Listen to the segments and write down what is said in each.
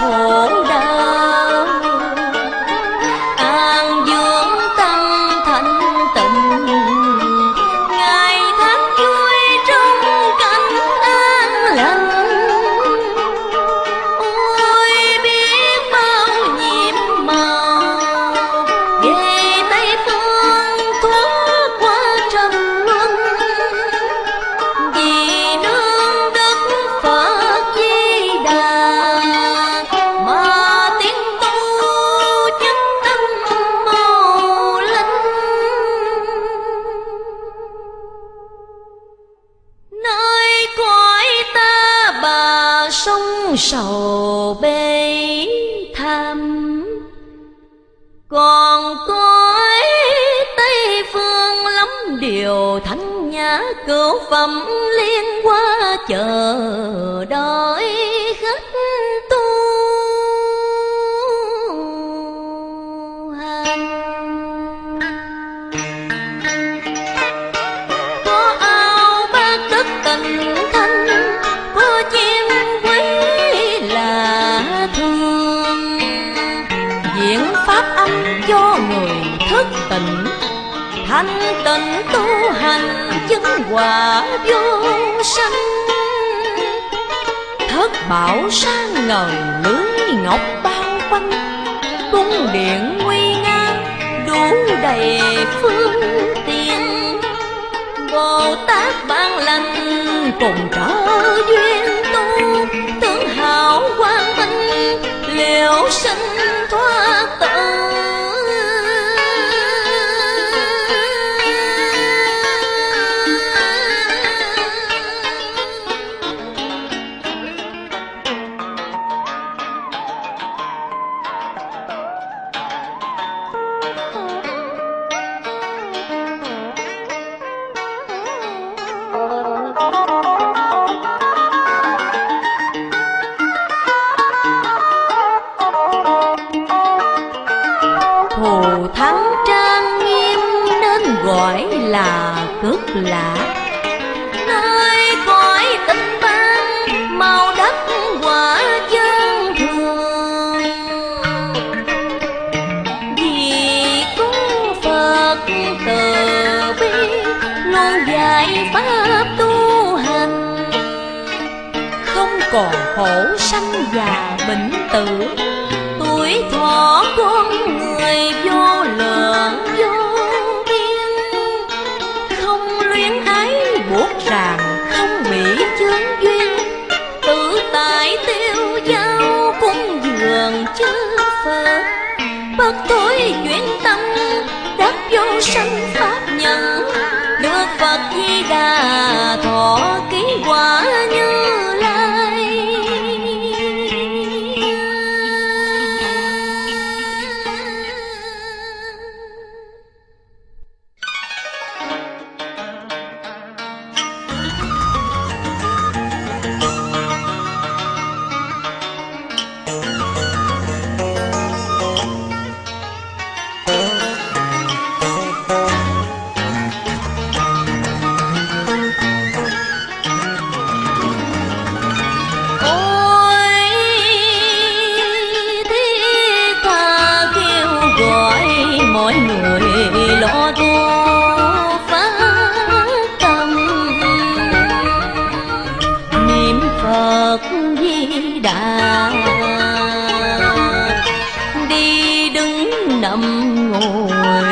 khổ đau. An dưỡng tâm thanh tịnh, ngày tháng vui trong cảnh an lành. Ôi biết bao nhiệm màu về Tây phương thoát qua trầm luân, vì nương đức Phật Di Đà mà tiến tu chân tâm màu linh. Nơi cõi ta bà sông sầu bê tham, còn cõi Tây phương lắm điều thánh nhã cửu phẩm liên hoa chờ đợi khách tu hành. Có ao bát đức tình thanh, có chim quý là thương, diễn pháp âm cho người thức tỉnh, thanh tịnh tu hành chứng quả vô sanh. Thất bảo sang ngời lưới ngọc bao quanh, cung điện nguy nga đủ đầy phương tiện. Bồ Tát ban lành cùng trợ duyên tu, tướng hảo quang minh liễu sinh thoát tử. Thù thắng trang nghiêm nên gọi là cực lạc. Nơi cõi tinh ban màu đất quả chân thường, vì có Phật từ bi luôn dạy pháp tu hành. Không còn khổ sanh già bệnh tử, tuổi thọ con người vô lượng vô biên. Không luyến ái buộc ràng, không bị chướng duyên, tự tại tiêu dao cúng dường chư Phật. Bất thối duyên tâm đắc vô sanh pháp nhận, được Phật Di Đà thọ ký quả Như Lai. Mọi người lo tu phát tâm, niệm Phật Di Đà, đi đứng nằm ngồi,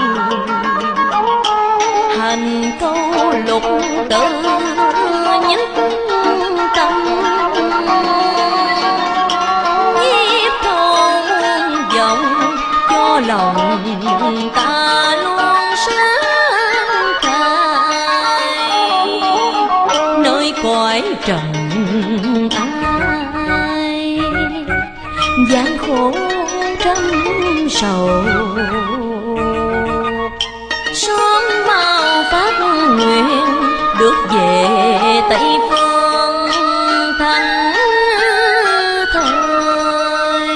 hành câu lục tự nhất tâm. Nhiếp thâu muôn vọng cho lòng ta luôn sáng khai, nơi cõi trần ai gian khổ trăm sầu. Sớm mau phát nguyện được về Tây phương thành thời.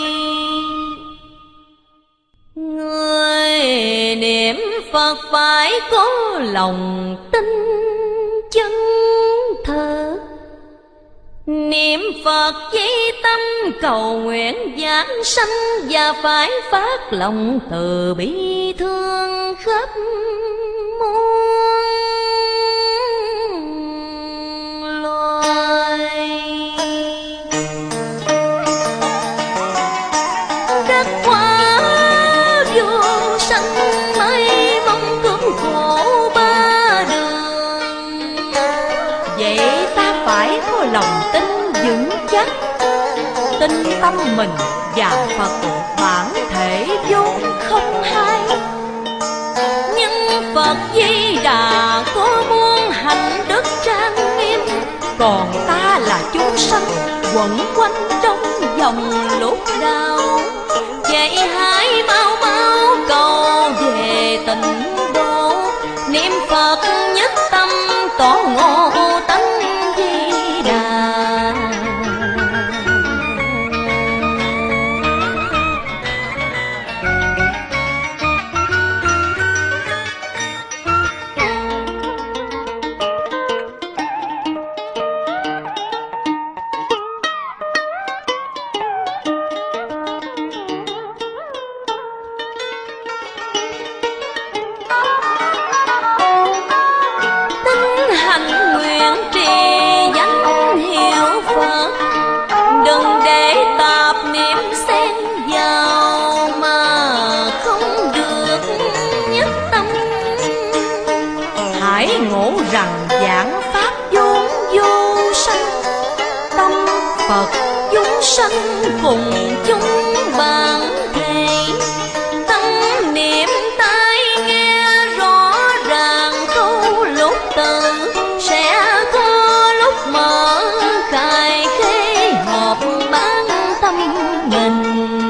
Người niệm Phật phải có lòng tin chân thật, Niệm Phật với tâm cầu nguyện giảng sanh, và phải phát lòng từ bi thương khắp muôn loài. Đất hoa vô sanh mây mong cướm khổ ba đường. Vậy ta phải có lòng tin vững chắc, tin tâm mình và Phật bản thể vốn không hai. Nhưng Phật Di Đà có muôn hạnh đức trang nghiêm, còn ta là chúng sanh quẩn quanh trong vòng lục đạo. Vậy hãy mau mau cầu về tịnh độ, niệm Phật nhất tâm tỏ ngộ tánh Di Đà. Đừng để tạp niệm xen vào mà không được nhất tâm. Hãy ngộ rằng giảng pháp vốn vô sanh, tâm Phật chúng sanh cùng chúng bạn thể. Tâm niệm tai nghe rõ ràng câu lúc từ, sẽ có lúc mở khai khế hợp bán tâm mình.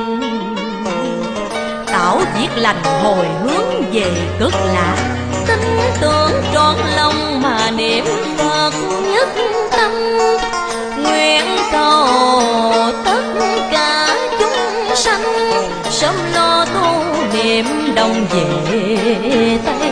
Tạo việc lành hồi hướng về cực lạc, tin tưởng trọn lòng mà niệm Phật nhất tâm. Nguyện cầu tất cả chúng sanh sớm lo tu niệm đồng về Tây